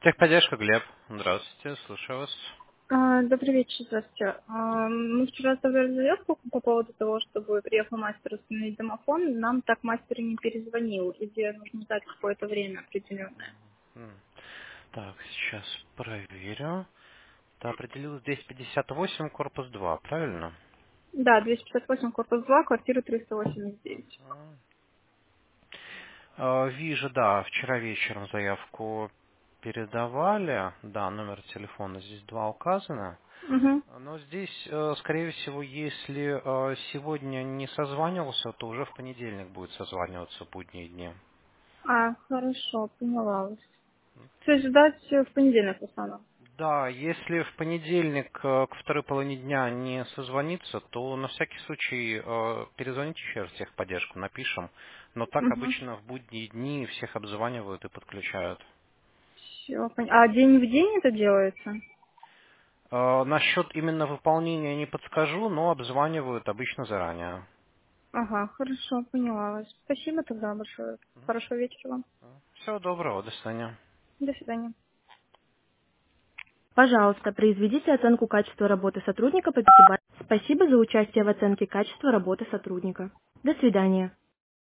Техподдержка, Глеб. Здравствуйте, слушаю вас. Добрый вечер, здравствуйте. Мы вчера оставляли заявку по поводу того, чтобы приехал мастер установить домофон. Нам так мастер и не перезвонил, и где нужно ждать какое-то время определенное. М, Так, сейчас проверю. Ты определил здесь 58, корпус 2, правильно? Да, 258, корпус 2, квартира 389. Мгм. Вижу, да, вчера вечером заявку передавали. Да, номер телефона здесь два указано. Угу. Но здесь, скорее всего, если сегодня не созванивался, то уже в понедельник будет созваниваться в будние дни. Хорошо, поняла вас. То есть ждать в понедельник в основном? Да, если в понедельник к второй половине дня не созвониться, то на всякий случай перезвоните еще раз в техподдержку, напишем. Но так Угу. обычно в будние дни всех обзванивают и подключают. Все, А день в день это делается? Насчет именно выполнения не подскажу, но обзванивают обычно заранее. Ага, хорошо, поняла вас. Спасибо тогда большое. Хорошего вечера вам. Всего доброго, до свидания. До свидания. Пожалуйста, произведите оценку качества работы сотрудника по пятибалльной. Спасибо за участие в оценке качества работы сотрудника. До свидания.